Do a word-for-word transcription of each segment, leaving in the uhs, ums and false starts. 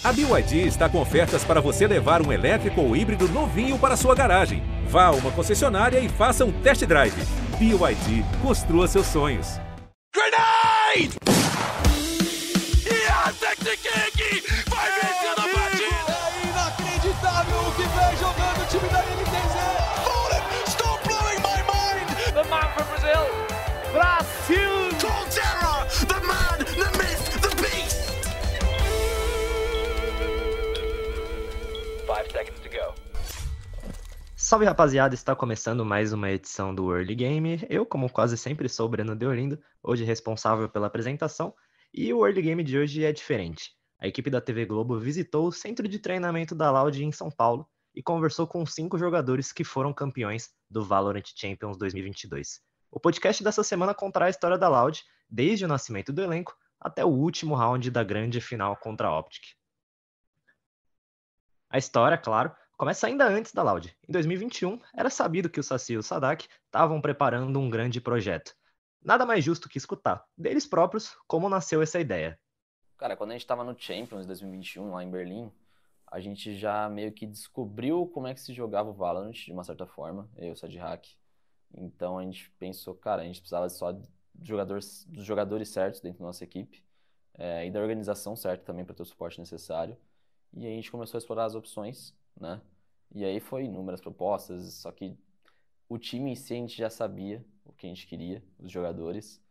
A B Y D está com ofertas para você levar um elétrico ou híbrido novinho para sua garagem. Vá a uma concessionária e faça um test drive. B Y D, construa seus sonhos. Grenade! Yasekiki vai vencendo a partida! É inacreditável o que vem jogando o time da N T Z! Bullet, stop blowing my mind! The man from Brazil! Brasil! Colterra, the man, the myth, the beast! Five seconds to go. Salve, rapaziada, está começando mais uma edição do Early Game. Eu, como quase sempre, sou o Breno Deolindo, hoje responsável pela apresentação, e o Early Game de hoje é diferente. A equipe da T V Globo visitou o centro de treinamento da Loud em São Paulo e conversou com cinco jogadores que foram campeões do Valorant Champions dois mil e vinte e dois. O podcast dessa semana contará a história da Loud, desde o nascimento do elenco até o último round da grande final contra a Optic. A história, claro, começa ainda antes da Loud. Em dois mil e vinte e um, era sabido que o Saci e o Sadak estavam preparando um grande projeto. Nada mais justo que escutar, deles próprios, como nasceu essa ideia. Cara, quando a gente tava no Champions dois mil e vinte e um, lá em Berlim, a gente já meio que descobriu como é que se jogava o Valorant, de uma certa forma, eu e o Sadhack. Então a gente pensou, cara, a gente precisava só de jogadores, dos jogadores certos dentro da nossa equipe, é, e da organização certa também para ter o suporte necessário. E aí a gente começou a explorar as opções, né? E aí foi inúmeras propostas, só que o time em si a gente já sabia o que a gente queria, os jogadores.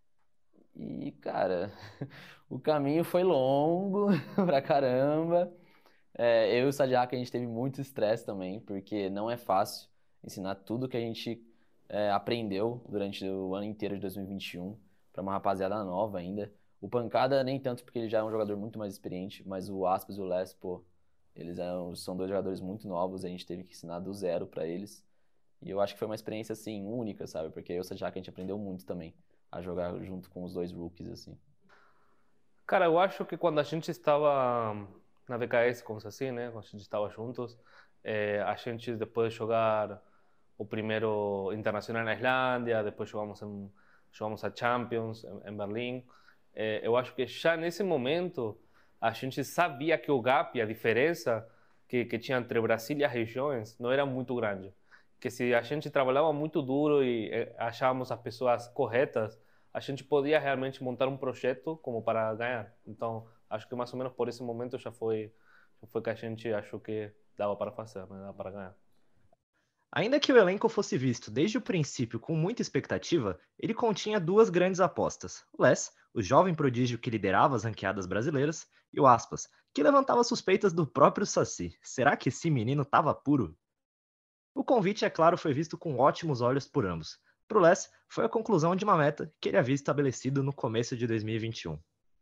E, cara, o caminho foi longo pra caramba. É, eu e o Sadhack, a gente teve muito estresse também, porque não é fácil ensinar tudo que a gente é, aprendeu durante o ano inteiro de dois mil e vinte e um pra uma rapaziada nova ainda. O Pancada nem tanto, porque ele já é um jogador muito mais experiente, mas o Aspas e o Les, pô, eles eram, são dois jogadores muito novos, a gente teve que ensinar do zero pra eles. E eu acho que foi uma experiência, assim, única, sabe? Porque eu e o Sadhack, a gente aprendeu muito também a jogar junto com os dois rookies, assim. Cara, eu acho que quando a gente estava na V K S, como assim, né? Quando a gente estava juntos, é, a gente, depois de jogar o primeiro Internacional na Islândia, depois jogamos, em, jogamos a Champions em, em Berlim, é, eu acho que já nesse momento a gente sabia que o gap, a diferença que, que tinha entre o Brasil e as regiões não era muito grande. Que se a gente trabalhava muito duro e achávamos as pessoas corretas, a gente podia realmente montar um projeto como para ganhar. Então, acho que mais ou menos por esse momento já foi, já foi que a gente achou que dava para fazer, né? Dava para ganhar. Ainda que o elenco fosse visto desde o princípio com muita expectativa, ele continha duas grandes apostas. O Les, o jovem prodígio que liderava as ranqueadas brasileiras, e o Aspas, que levantava suspeitas do próprio Saci. Será que esse menino estava puro? O convite, é claro, foi visto com ótimos olhos por ambos. Para o Les, foi a conclusão de uma meta que ele havia estabelecido no começo de dois mil e vinte e um.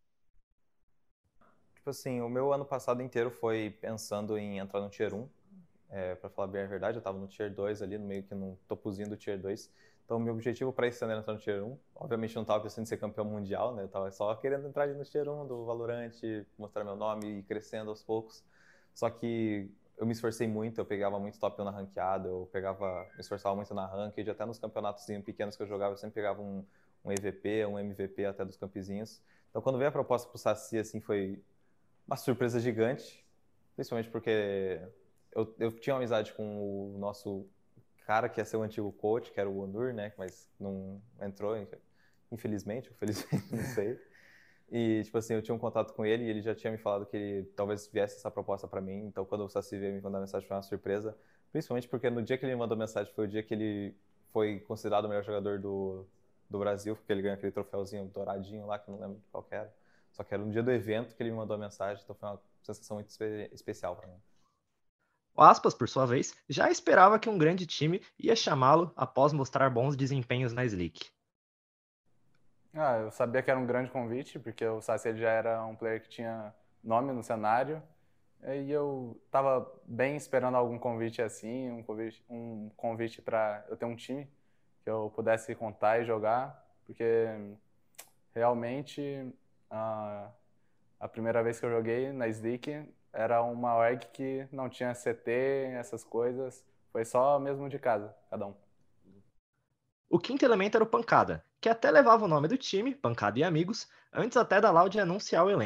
Tipo assim, o meu ano passado inteiro foi pensando em entrar no Tier um. É, para falar bem a verdade, eu estava no Tier dois ali, no meio que no topozinho do Tier dois. Então, meu objetivo para esse ano era entrar no Tier um. Obviamente, não estava pensando em ser campeão mundial, né? Eu estava só querendo entrar ali no Tier um do Valorant, mostrar meu nome e ir crescendo aos poucos. Só que eu me esforcei muito, eu pegava muito top um na ranqueada, eu pegava, me esforçava muito na ranked, até nos campeonatos pequenos que eu jogava, eu sempre pegava um, um E V P, um M V P até dos campezinhos. Então, quando veio a proposta pro Saci, assim, foi uma surpresa gigante, principalmente porque eu, eu tinha uma amizade com o nosso cara que ia ser o antigo coach, que era o Onur, né, mas não entrou, infelizmente, ou felizmente, não sei. E, tipo assim, eu tinha um contato com ele e ele já tinha me falado que ele, talvez viesse essa proposta pra mim. Então, quando o Saci veio me mandar mensagem, foi uma surpresa. Principalmente porque no dia que ele me mandou mensagem, foi o dia que ele foi considerado o melhor jogador do, do Brasil, porque ele ganhou aquele troféuzinho douradinho lá, que eu não lembro qual que era. Só que era no dia do evento que ele me mandou a mensagem, então foi uma sensação muito espe- especial pra mim. O Aspas, por sua vez, já esperava que um grande time ia chamá-lo após mostrar bons desempenhos na Slick. Ah, eu sabia que era um grande convite, porque o Saci já era um player que tinha nome no cenário. E eu estava bem esperando algum convite assim, um convite, um convite para eu ter um time que eu pudesse contar e jogar, porque realmente a, a primeira vez que eu joguei na Slick era uma org que não tinha C T, essas coisas, foi só mesmo de casa, cada um. O quinto elemento era o Pancada, que até levava o nome do time, Pancada e Amigos, antes até da Loud anunciar o elenco.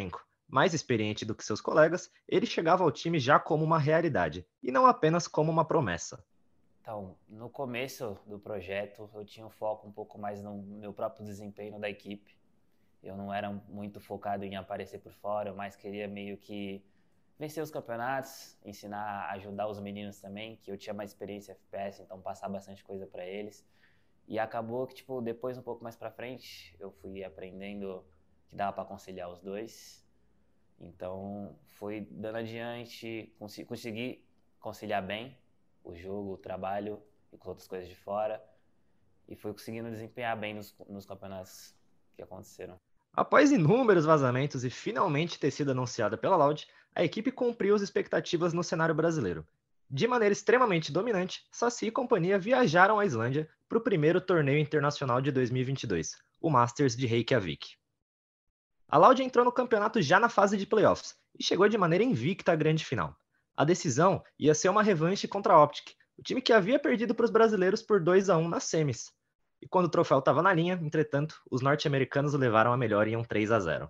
Mais experiente do que seus colegas, ele chegava ao time já como uma realidade, e não apenas como uma promessa. Então, no começo do projeto, eu tinha um foco um pouco mais no meu próprio desempenho da equipe. Eu não era muito focado em aparecer por fora, eu mais queria meio que vencer os campeonatos, ensinar, ajudar os meninos também, que eu tinha mais experiência em F P S, então passar bastante coisa para eles. E acabou que, tipo, depois, um pouco mais pra frente, eu fui aprendendo que dava para conciliar os dois. Então, fui dando adiante, cons- consegui conciliar bem o jogo, o trabalho e com outras coisas de fora. E fui conseguindo desempenhar bem nos, nos campeonatos que aconteceram. Após inúmeros vazamentos e finalmente ter sido anunciada pela Loud, a equipe cumpriu as expectativas no cenário brasileiro. De maneira extremamente dominante, Saci e companhia viajaram à Islândia para o primeiro torneio internacional de dois mil e vinte e dois, o Masters de Reykjavik. A Loud entrou no campeonato já na fase de playoffs e chegou de maneira invicta à grande final. A decisão ia ser uma revanche contra a Optic, o time que havia perdido para os brasileiros por dois a um nas semis. E quando o troféu estava na linha, entretanto, os norte-americanos levaram a melhor em um três a zero.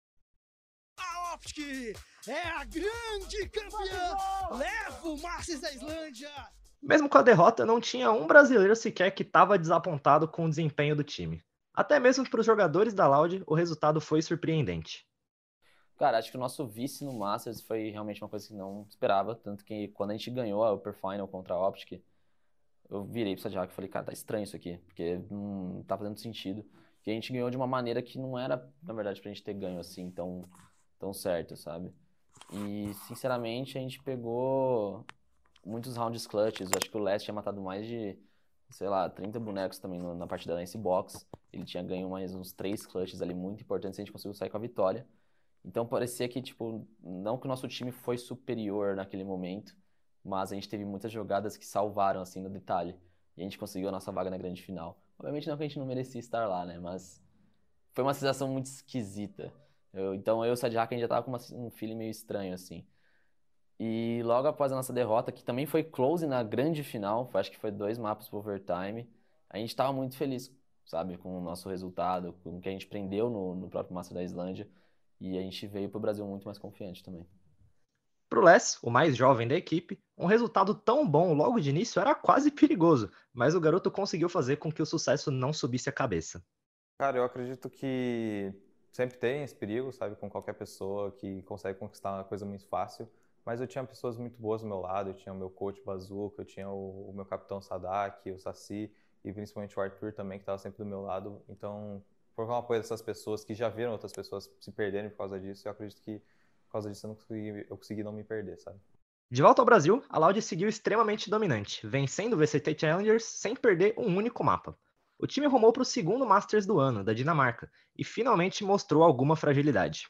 A Optic é a grande campeã! Leva o Masters da Islândia! Mesmo com a derrota, não tinha um brasileiro sequer que estava desapontado com o desempenho do time. Até mesmo para os jogadores da Loud, o resultado foi surpreendente. Cara, acho que o nosso vice no Masters foi realmente uma coisa que não esperava, tanto que quando a gente ganhou a Upper Final contra a Optic, eu virei pro Sadihak e falei, cara, tá estranho isso aqui, porque não tá fazendo sentido. E a gente ganhou de uma maneira que não era, na verdade, pra gente ter ganho assim tão, tão certo, sabe? E, sinceramente, a gente pegou muitos rounds clutches. Eu acho que o Leste tinha matado mais de, sei lá, trinta bonecos também no- na partida da Lance Box. Ele tinha ganho mais uns três clutches ali muito importantes e a gente conseguiu sair com a vitória. Então parecia que, tipo, não que o nosso time foi superior naquele momento, mas a gente teve muitas jogadas que salvaram, assim, no detalhe. E a gente conseguiu a nossa vaga na grande final. Obviamente não que a gente não merecia estar lá, né? Mas foi uma sensação muito esquisita. Eu- então eu e o Sadihak, a gente já tava com uma- um feeling meio estranho, assim. E logo após a nossa derrota, que também foi close na grande final, foi- acho que foi dois mapas pro overtime, a gente tava muito feliz, sabe, com o nosso resultado, com o que a gente prendeu no, no próprio Master da Islândia. E a gente veio pro Brasil muito mais confiante também. Para o Les, o mais jovem da equipe, um resultado tão bom logo de início era quase perigoso, mas o garoto conseguiu fazer com que o sucesso não subisse a cabeça. Cara, eu acredito que sempre tem esse perigo, sabe, com qualquer pessoa que consegue conquistar uma coisa muito fácil. Mas eu tinha pessoas muito boas do meu lado, eu tinha o meu coach Bazooka, eu tinha o, o meu capitão Sadak, o Saci e principalmente o Arthur também, que estava sempre do meu lado. Então, por um apoio dessas pessoas que já viram outras pessoas se perderem por causa disso, eu acredito que por causa disso eu, não consegui, eu consegui não me perder, sabe? De volta ao Brasil, a Loud seguiu extremamente dominante, vencendo o V C T Challengers sem perder um único mapa. O time rumou para o segundo Masters do ano, da Dinamarca, e finalmente mostrou alguma fragilidade.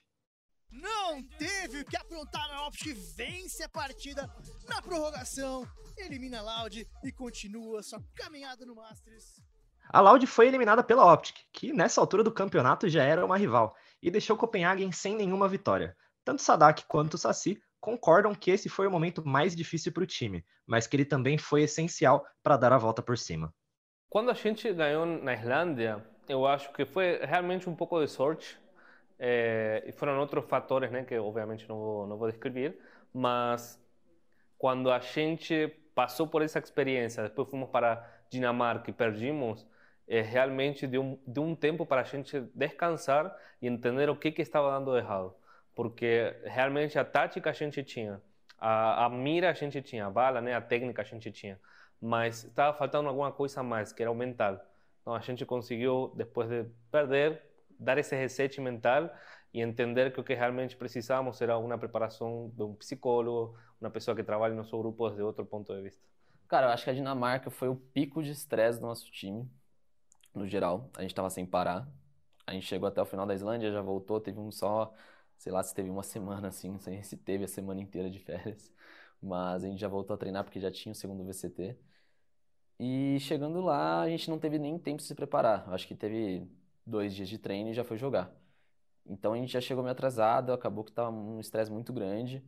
Não teve o que aprontar na Optic, vence a partida na prorrogação, elimina a Loud e continua sua caminhada no Masters. A Loud foi eliminada pela Optic, que nessa altura do campeonato já era uma rival, e deixou Copenhagen sem nenhuma vitória. Tanto Sadak quanto Saci concordam que esse foi o momento mais difícil para o time, mas que ele também foi essencial para dar a volta por cima. Quando a gente ganhou na Islândia, eu acho que foi realmente um pouco de sorte. É, e foram outros fatores, né, que obviamente não vou, não vou descrever, mas quando a gente passou por essa experiência, depois fomos para Dinamarca e perdimos, é, realmente deu um, deu um tempo para a gente descansar e entender o que, que estava dando errado. Porque realmente a tática a gente tinha, a, a mira a gente tinha, a bala, né, a técnica a gente tinha, mas estava faltando alguma coisa a mais, que era o mental. Então a gente conseguiu, depois de perder, dar esse reset mental e entender que o que realmente precisávamos era uma preparação de um psicólogo, uma pessoa que trabalhe no nosso grupo desde outro ponto de vista. Cara, eu acho que a Dinamarca foi o pico de estresse do nosso time, no geral. A gente tava sem parar. A gente chegou até o final da Islândia, já voltou, teve um só, sei lá se teve uma semana assim, não sei se teve a semana inteira de férias, mas a gente já voltou a treinar porque já tinha o segundo V C T. E chegando lá, a gente não teve nem tempo de se preparar. Eu acho que teve dois dias de treino e já foi jogar. Então a gente já chegou meio atrasado, acabou que tava um estresse muito grande.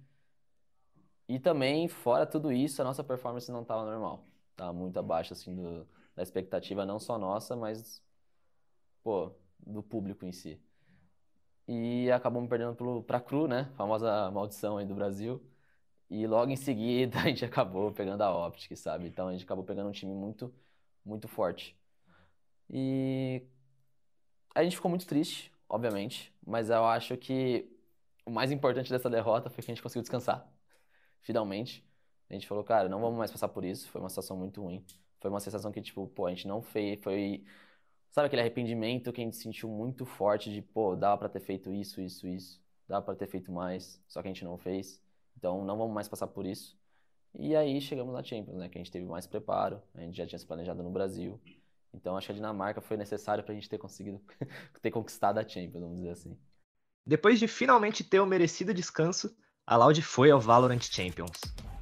E também, fora tudo isso, a nossa performance não estava normal. Tava muito abaixo, assim, do, da expectativa, não só nossa, mas, pô, do público em si. e acabamos perdendo pro, pra Cru, né? Famosa maldição aí do Brasil. E logo em seguida a gente acabou pegando a Optic, sabe? Então a gente acabou pegando um time muito, muito forte. E a gente ficou muito triste, obviamente, mas eu acho que o mais importante dessa derrota foi que a gente conseguiu descansar, finalmente. A gente falou, cara, não vamos mais passar por isso, foi uma situação muito ruim. Foi uma sensação que, tipo, pô, a gente não fez, foi... Sabe aquele arrependimento que a gente sentiu muito forte de, pô, dava pra ter feito isso, isso, isso, dava pra ter feito mais, só que a gente não fez. Então não vamos mais passar por isso. E aí chegamos na Champions, né, que a gente teve mais preparo, a gente já tinha se planejado no Brasil. Então acho que a Dinamarca foi necessária pra gente ter conseguido, ter conquistado a Champions, vamos dizer assim. Depois de finalmente ter o merecido descanso, a Loud foi ao Valorant Champions.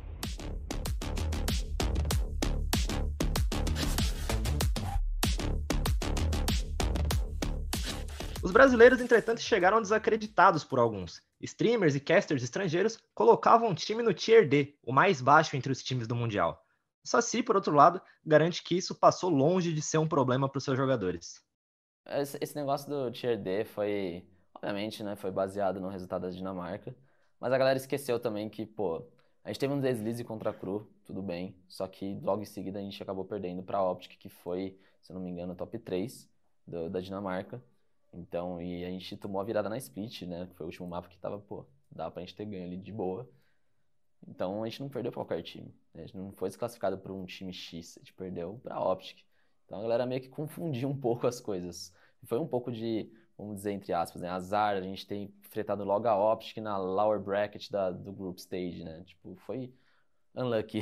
Os brasileiros, entretanto, chegaram desacreditados por alguns. Streamers e casters estrangeiros colocavam o time no Tier D, o mais baixo entre os times do Mundial. O Saci, por outro lado, garante que isso passou longe de ser um problema para os seus jogadores. Esse, esse negócio do Tier D foi, obviamente, né, foi baseado no resultado da Dinamarca, mas a galera esqueceu também que, pô, a gente teve um deslize contra a Cru, tudo bem, só que logo em seguida a gente acabou perdendo para a Optic, que foi, se eu não me engano, top três do, da Dinamarca. Então, e a gente tomou a virada na Split, né? Que foi o último mapa que tava, pô, dava pra gente ter ganho ali de boa. Então, a gente não perdeu pra qualquer time. Né? A gente não foi desclassificado por um time X, a gente perdeu pra Optic. Então, a galera meio que confundiu um pouco as coisas. Foi um pouco de, vamos dizer, entre aspas, né? Azar, a gente tem enfrentado logo a Optic na lower bracket da, do group stage, né? Tipo, foi unlucky.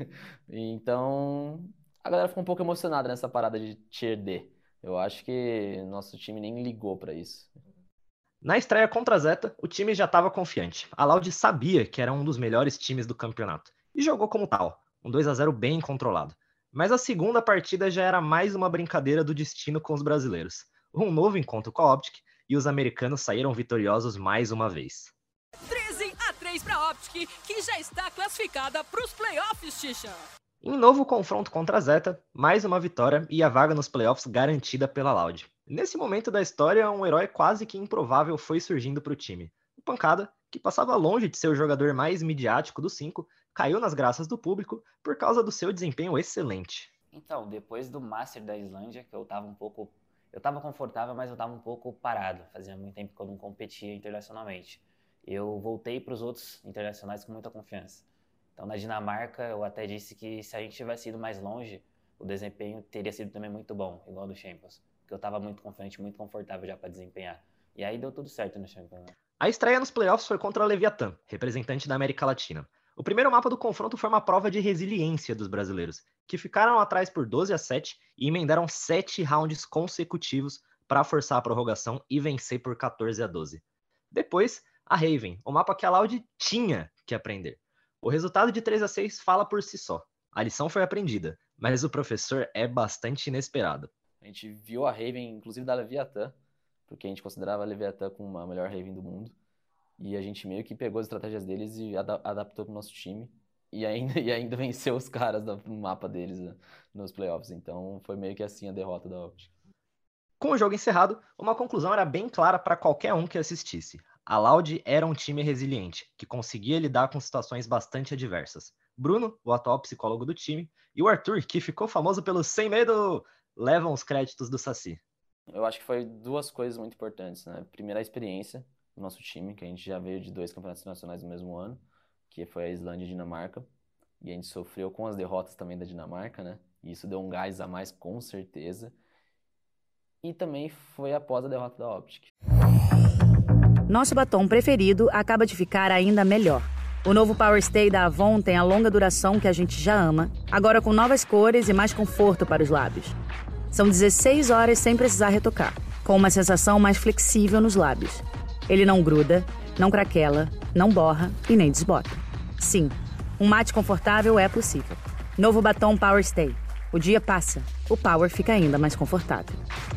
Então, a galera ficou um pouco emocionada nessa parada de Tier D. Eu acho que nosso time nem ligou pra isso. Na estreia contra a Zeta, o time já estava confiante. A Loud sabia que era um dos melhores times do campeonato e jogou como tal, um dois a zero bem controlado. Mas a segunda partida já era mais uma brincadeira do destino com os brasileiros. Um novo encontro com a Optic e os americanos saíram vitoriosos mais uma vez. treze a três para a Optic, que já está classificada para os playoffs, Xixa. Em novo confronto contra a Zeta, mais uma vitória e a vaga nos playoffs garantida pela Loud. Nesse momento da história, um herói quase que improvável foi surgindo para o time. O Pancada, que passava longe de ser o jogador mais midiático dos cinco, caiu nas graças do público por causa do seu desempenho excelente. Então, depois do Master da Islândia, que eu tava um pouco... Eu tava confortável, mas eu tava um pouco parado. Fazia muito tempo que eu não competia internacionalmente. Eu voltei para os outros internacionais com muita confiança. Então, na Dinamarca, eu até disse que se a gente tivesse ido mais longe, o desempenho teria sido também muito bom, igual do Champions. Porque eu estava muito confiante, muito confortável já para desempenhar. E aí deu tudo certo no Champions, né? A estreia nos playoffs foi contra a Leviathan, representante da América Latina. O primeiro mapa do confronto foi uma prova de resiliência dos brasileiros, que ficaram atrás por doze a sete e emendaram sete rounds consecutivos para forçar a prorrogação e vencer por quatorze a doze. Depois, a Raven, o mapa que a Loud tinha que aprender. O resultado de três a seis fala por si só. A lição foi aprendida, mas o professor é bastante inesperado. A gente viu a Raven, inclusive da Leviathan, porque a gente considerava a Leviathan como a melhor Raven do mundo. E a gente meio que pegou as estratégias deles e ad adaptou pro nosso time. E ainda, e ainda venceu os caras no mapa deles, né, nos playoffs. Então foi meio que assim a derrota da Optic. Com o jogo encerrado, uma conclusão era bem clara para qualquer um que assistisse. A Loud era um time resiliente, que conseguia lidar com situações bastante adversas. Bruno, o atual psicólogo do time, e o Arthur, que ficou famoso pelo sem medo, levam os créditos do Saci. Eu acho que foi duas coisas muito importantes, né? Primeiro, a experiência do nosso time, que a gente já veio de dois campeonatos nacionais no mesmo ano, que foi a Islândia e a Dinamarca, e a gente sofreu com as derrotas também da Dinamarca, né? E isso deu um gás a mais, com certeza. E também foi após a derrota da Optic. Nosso batom preferido acaba de ficar ainda melhor. O novo Power Stay da Avon tem a longa duração que a gente já ama, agora com novas cores e mais conforto para os lábios. São dezesseis horas sem precisar retocar, com uma sensação mais flexível nos lábios. Ele não gruda, não craquela, não borra e nem desbota. Sim, um mate confortável é possível. Novo batom Power Stay. O dia passa, o Power fica ainda mais confortável.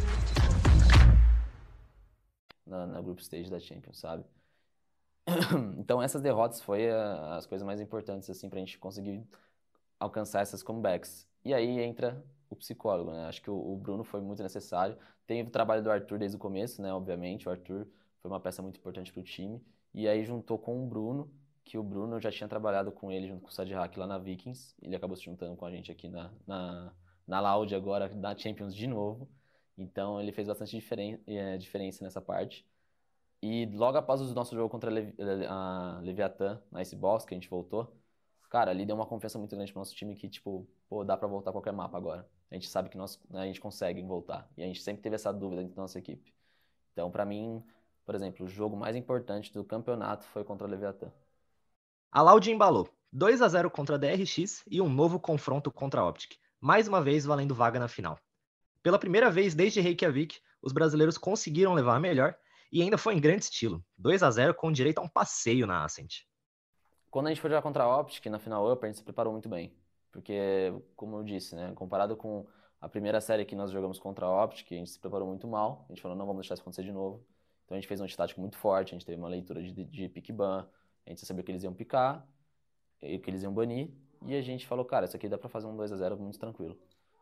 Na, na group stage da Champions, sabe? Então essas derrotas foi a, as coisas mais importantes assim pra gente conseguir alcançar essas comebacks. E aí entra o psicólogo, né? Acho que o, o Bruno foi muito necessário. Tem o trabalho do Arthur desde o começo, né? Obviamente, o Arthur foi uma peça muito importante para o time. E aí juntou com o Bruno, que o Bruno eu já tinha trabalhado com ele junto com o Sadihak lá na Vikings. Ele acabou se juntando com a gente aqui na, na, na Loud agora, na Champions de novo. Então ele fez bastante diferen é, diferença nessa parte. E logo após o nosso jogo contra a, Levi a Leviathan, na Ice Box, que a gente voltou, cara, ali deu uma confiança muito grande pro nosso time que, tipo, pô, dá pra voltar a qualquer mapa agora. A gente sabe que nós, a gente consegue voltar. E a gente sempre teve essa dúvida dentro da nossa equipe. Então, pra mim, por exemplo, o jogo mais importante do campeonato foi contra a Leviathan. A Loud embalou. dois a zero contra a D R X e um novo confronto contra a Optic. Mais uma vez valendo vaga na final. Pela primeira vez desde Reykjavik, os brasileiros conseguiram levar a melhor e ainda foi em grande estilo. dois a zero com direito a um passeio na Ascent. Quando a gente foi jogar contra a Optic na final Upper, a gente se preparou muito bem. Porque, como eu disse, né, comparado com a primeira série que nós jogamos contra a Optic, a gente se preparou muito mal. A gente falou, não vamos deixar isso acontecer de novo. Então a gente fez um tático muito forte, a gente teve uma leitura de, de pick ban, a gente sabia que eles iam picar, que eles iam banir, e a gente falou, cara, isso aqui dá pra fazer um dois a zero muito tranquilo.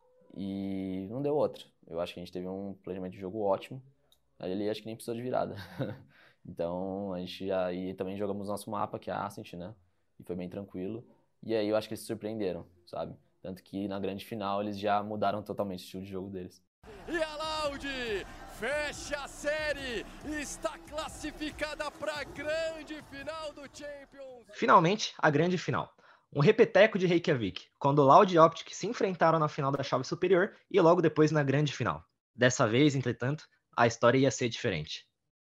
E não deu outra. Eu acho que a gente teve um planejamento de jogo ótimo. Ali acho que nem precisou de virada. Então a gente já aí também jogamos nosso mapa, que é a Ascent, né? E foi bem tranquilo. E aí eu acho que eles se surpreenderam, sabe? Tanto que na grande final eles já mudaram totalmente o estilo de jogo deles. E a Loud fecha a série, está classificada para a grande final do Champions. Finalmente, a grande final. Um repeteco de Reykjavik, quando Loud e Optic se enfrentaram na final da chave superior e logo depois na grande final. Dessa vez, entretanto, a história ia ser diferente.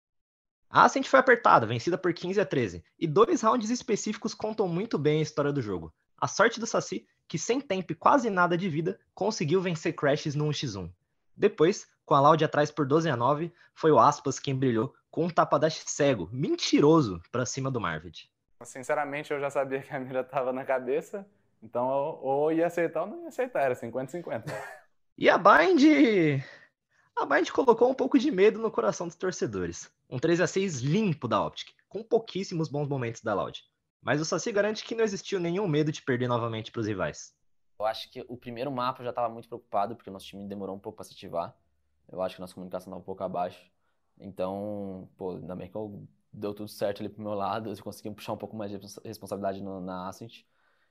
A Ascent foi apertada, vencida por quinze a treze, e dois rounds específicos contam muito bem a história do jogo. A sorte do Saci, que sem tempo e quase nada de vida, conseguiu vencer Crashes no um contra um. Depois, com a Loud atrás por doze a nove, foi o Aspas quem brilhou com um tapadash cego, mentiroso, pra cima do Marvid. Sinceramente, eu já sabia que a mira tava na cabeça, então ou ia acertar ou não ia acertar, era cinquenta a cinquenta. E a Bind... A Bind colocou um pouco de medo no coração dos torcedores. Um três a seis limpo da Optic, com pouquíssimos bons momentos da Loud. Mas o Saci garante que não existiu nenhum medo de perder novamente para os rivais. Eu acho que o primeiro mapa eu já estava muito preocupado, porque o nosso time demorou um pouco para se ativar. Eu acho que a nossa comunicação estava um pouco abaixo. Então, pô, ainda bem que eu, deu tudo certo ali pro meu lado, eu consegui puxar um pouco mais de responsabilidade no, na Ascent.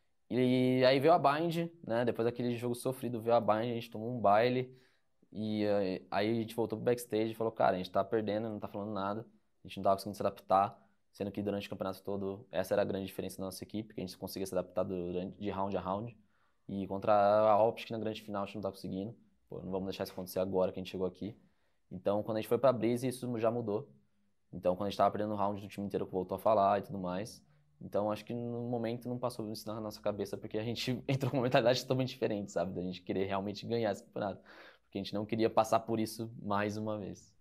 E aí veio a Bind, né? Depois daquele jogo sofrido, veio a Bind, a gente tomou um baile. E aí a gente voltou pro backstage e falou, cara, a gente tá perdendo, não tá falando nada, a gente não tava conseguindo se adaptar, sendo que durante o campeonato todo, essa era a grande diferença da nossa equipe, que a gente conseguia se adaptar durante, de round a round. E contra a Optic na grande final a gente não tá conseguindo. Pô, não vamos deixar isso acontecer agora que a gente chegou aqui. Então, quando a gente foi pra Breeze, isso já mudou. Então, quando a gente tava perdendo o round, do time inteiro voltou a falar e tudo mais. Então, acho que no momento não passou isso na nossa cabeça, porque a gente entrou com uma mentalidade totalmente diferente, sabe? Da gente querer realmente ganhar esse campeonato. Porque a gente não queria passar por isso mais uma vez.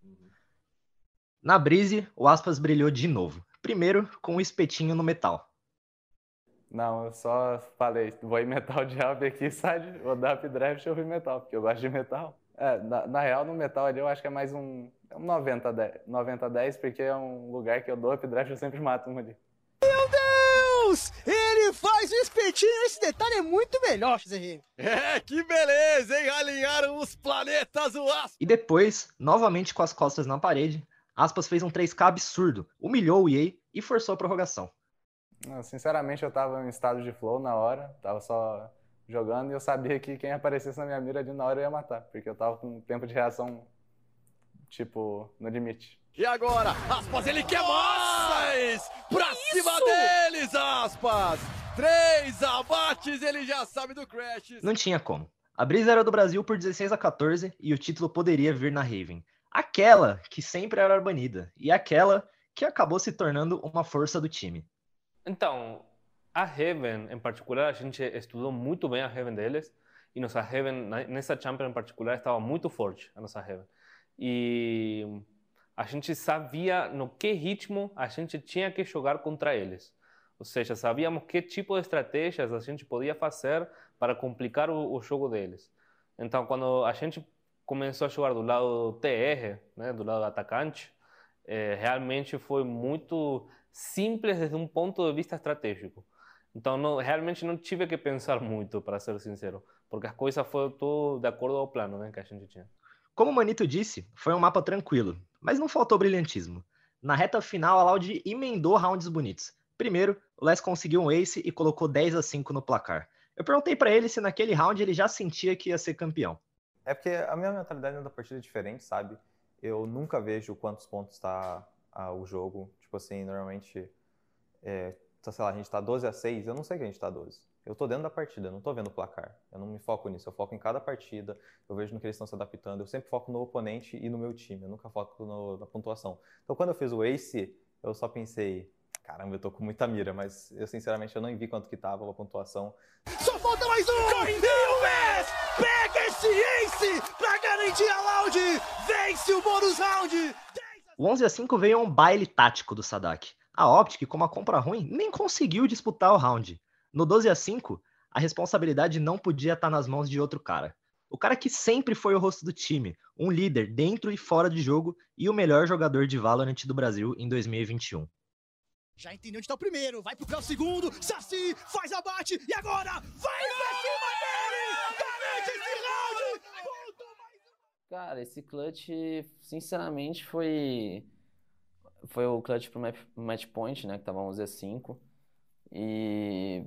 Na Breeze, o Aspas brilhou de novo. Primeiro, com um espetinho no metal. Não, eu só falei, vou ir metal de up aqui, side, vou dar up draft e eu vou metal, porque eu gosto de metal. É, na, na real, no metal ali eu acho que é mais um, um noventa a dez, porque é um lugar que eu dou up draft e eu sempre mato um ali. Meu Deus! Ele faz o espetinho, esse detalhe é muito melhor, X R. É, que beleza, hein? Alinharam os planetas, o Aspas. E depois, novamente com as costas na parede, Aspas fez um três K absurdo, humilhou o E A e forçou a prorrogação. Não, sinceramente, eu tava em estado de flow na hora, tava só jogando e eu sabia que quem aparecesse na minha mira ali na hora eu ia matar, porque eu tava com um tempo de reação, tipo, no limite. E agora, Aspas, ele quer mais! Pra cima deles, Aspas! Três abates, ele já sabe do Crash. Não tinha como. A Breeze era do Brasil por dezesseis a quatorze e o título poderia vir na Raven. Aquela que sempre era banida e aquela que acabou se tornando uma força do time. Então, a Heaven em particular, a gente estudou muito bem a Heaven deles e nossa Heaven, nessa Champion em particular, estava muito forte, a nossa Heaven. E a gente sabia no que ritmo a gente tinha que jogar contra eles. Ou seja, sabíamos que tipo de estratégias a gente podia fazer para complicar o, o jogo deles. Então, quando a gente começou a jogar do lado T R, né, do lado atacante, é, realmente foi muito simples desde um ponto de vista estratégico. Então, não, realmente não tive que pensar muito, para ser sincero, porque as coisas foram tudo de acordo ao plano, né, que a gente tinha. Como o Manito disse, foi um mapa tranquilo, mas não faltou brilhantismo. Na reta final, a Loud emendou rounds bonitos. Primeiro, o Les conseguiu um ace e colocou dez a cinco no placar. Eu perguntei pra ele se naquele round ele já sentia que ia ser campeão. É porque a minha mentalidade da partida é diferente, sabe? Eu nunca vejo quantos pontos tá ah, o jogo. Tipo assim, normalmente, é, sei lá, a gente tá doze a seis, eu não sei que a gente tá doze. Eu tô dentro da partida, eu não tô vendo o placar. Eu não me foco nisso, eu foco em cada partida, eu vejo no que eles estão se adaptando. Eu sempre foco no oponente e no meu time, eu nunca foco no, na pontuação. Então, quando eu fiz o ace, eu só pensei, caramba, eu tô com muita mira, mas eu, sinceramente, eu não vi quanto que tava a pontuação. Só falta mais um! Corre, e o Wes pega esse ace pra garantir a Loud! Vence o bônus round! O onze a cinco veio um baile tático do Sadak. A Optic, com uma compra ruim, nem conseguiu disputar o round. No doze a cinco, a responsabilidade não podia estar nas mãos de outro cara. O cara que sempre foi o rosto do time, um líder dentro e fora de jogo e o melhor jogador de Valorant do Brasil em dois mil e vinte e um. Já entendeu onde tá o primeiro, vai pro segundo, Saci faz abate e agora vai pra cima dele! Garante esse round! Cara, esse clutch, sinceramente, foi foi o clutch pro match point, né, que tava onze a cinco. E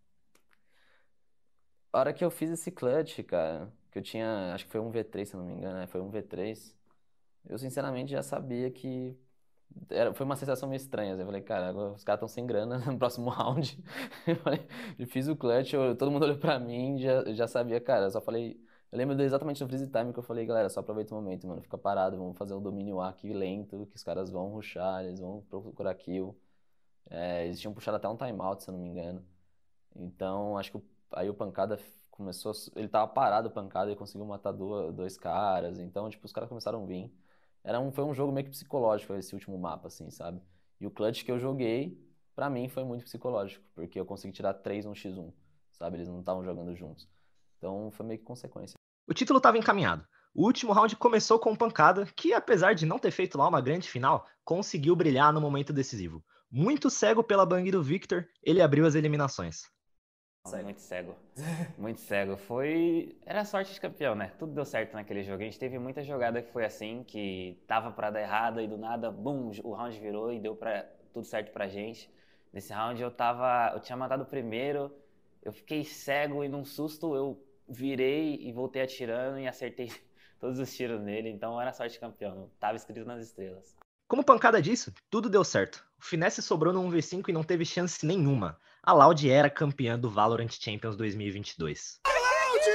a hora que eu fiz esse clutch, cara, que eu tinha, acho que foi um V três, se eu não me engano, né? Foi um V três. Eu, sinceramente, já sabia que era, foi uma sensação meio estranha. Eu falei, cara, agora os caras estão sem grana no próximo round. Eu, falei, eu fiz o clutch, eu, todo mundo olhou pra mim, já, já sabia, cara. Eu só falei, eu lembro exatamente no freeze time que eu falei, galera, só aproveita o momento, mano, fica parado, vamos fazer um domínio A aqui lento, que os caras vão rushar, eles vão procurar kill. É, eles tinham puxado até um timeout, se eu não me engano. Então, acho que o, aí o Pancada começou... Ele tava parado, o Pancada, e conseguiu matar dois, dois caras. Então, tipo, os caras começaram a vir. Era um, foi um jogo meio que psicológico, esse último mapa, assim, sabe? E o clutch que eu joguei, pra mim, foi muito psicológico. Porque eu consegui tirar três no xis um, sabe? Eles não estavam jogando juntos. Então, foi meio que consequência. O título estava encaminhado. O último round começou com o Pancada, que, apesar de não ter feito lá uma grande final, conseguiu brilhar no momento decisivo. Muito cego pela bang do Victor, ele abriu as eliminações. Muito cego, muito cego. Foi... Era sorte de campeão, né? Tudo deu certo naquele jogo. A gente teve muita jogada que foi assim, que tava pra dar errado e do nada, bum, o round virou e deu pra... tudo certo pra gente. Nesse round eu tava... Eu tinha matado o primeiro, eu fiquei cego e num susto eu virei e voltei atirando e acertei todos os tiros nele. Então era sorte de campeão, tava escrito nas estrelas. Como Pancada disso, tudo deu certo. O Finesse sobrou no um v cinco e não teve chance nenhuma. A Loud era campeã do Valorant Champions dois mil e vinte e dois. Loud!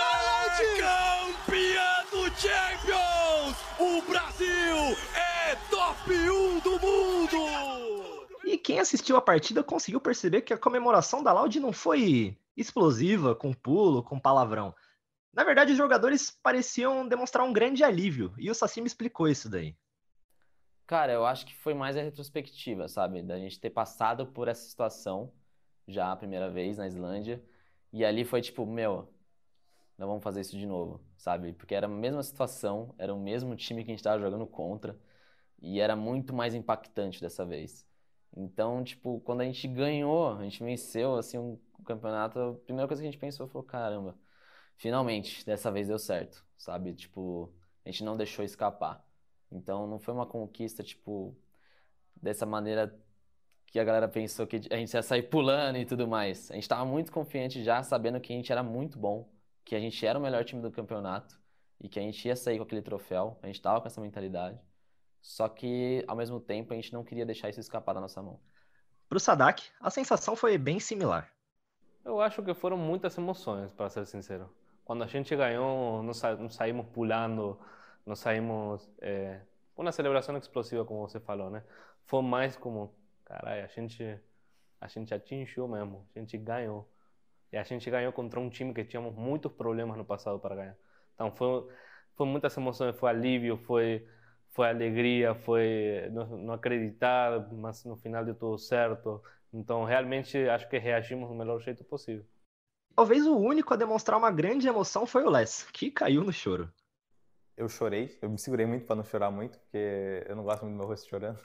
É campeã do Champions! O Brasil é top um do mundo! E quem assistiu a partida conseguiu perceber que a comemoração da Loud não foi explosiva, com pulo, com palavrão. Na verdade, os jogadores pareciam demonstrar um grande alívio, e o Saci me explicou isso daí. Cara, eu acho que foi mais a retrospectiva, sabe? Da gente ter passado por essa situação já a primeira vez na Islândia. E ali foi tipo, meu, não vamos fazer isso de novo, sabe? Porque era a mesma situação, era o mesmo time que a gente tava jogando contra. E era muito mais impactante dessa vez. Então, tipo, quando a gente ganhou, a gente venceu, assim, um campeonato, a primeira coisa que a gente pensou foi, caramba, finalmente, dessa vez deu certo, sabe? Tipo, a gente não deixou escapar. Então não foi uma conquista, tipo, dessa maneira que a galera pensou que a gente ia sair pulando e tudo mais. A gente tava muito confiante já, sabendo que a gente era muito bom, que a gente era o melhor time do campeonato e que a gente ia sair com aquele troféu. A gente tava com essa mentalidade. Só que, ao mesmo tempo, a gente não queria deixar isso escapar da nossa mão. Pro Sadak, a sensação foi bem similar. Eu acho que foram muitas emoções, para ser sincero. Quando a gente ganhou, não, sa não saímos pulando, não saímos... É, uma celebração explosiva, como você falou, né? Foi mais como, caralho, a gente, a gente atingiu mesmo, a gente ganhou. E a gente ganhou contra um time que tínhamos muitos problemas no passado para ganhar. Então foi, foi muitas emoções, foi alívio, foi, foi alegria, foi não, não acreditar, mas no final deu tudo certo. Então realmente acho que reagimos do melhor jeito possível. Talvez o único a demonstrar uma grande emoção foi o Les, que caiu no choro. Eu chorei, eu me segurei muito para não chorar muito, porque eu não gosto muito do meu rosto chorando.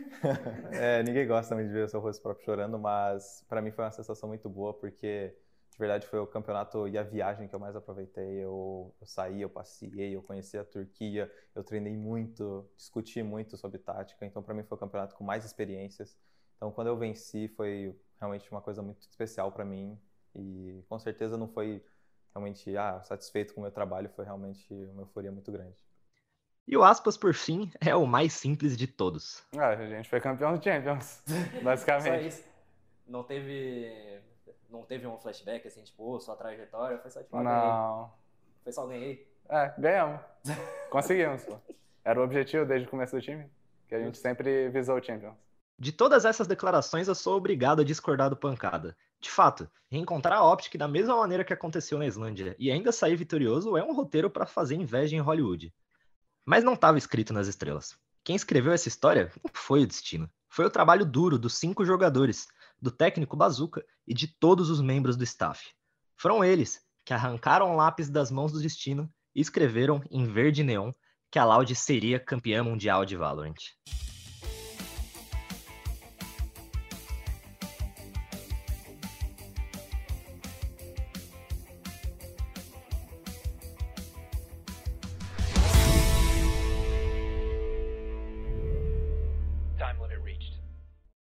É, ninguém gosta muito de ver o seu rosto próprio chorando, mas para mim foi uma sensação muito boa, porque de verdade foi o campeonato e a viagem que eu mais aproveitei. Eu, eu saí, eu passei, eu conheci a Turquia, eu treinei muito, discuti muito sobre tática, então para mim foi o campeonato com mais experiências. Então quando eu venci foi realmente uma coisa muito especial para mim e com certeza não foi realmente ah, satisfeito com o meu trabalho, foi realmente uma euforia muito grande. E o Aspas, por fim, é o mais simples de todos. Ah, a gente foi campeão do Champions, basicamente. Só isso. Não teve, não teve um flashback, assim, tipo, sua trajetória, foi só tipo, ah, Não. ganhei. Foi só ganhei. É, ganhamos. Conseguimos, pô. Era o objetivo desde o começo do time, que a gente sempre visou o Champions. De todas essas declarações, eu sou obrigado a discordar do Pancada. De fato, reencontrar a Optic da mesma maneira que aconteceu na Islândia e ainda sair vitorioso é um roteiro para fazer inveja em Hollywood. Mas não estava escrito nas estrelas. Quem escreveu essa história não foi o destino. Foi o trabalho duro dos cinco jogadores, do técnico Bazooka e de todos os membros do staff. Foram eles que arrancaram o lápis das mãos do destino e escreveram em verde neon que a Loud seria campeã mundial de Valorant.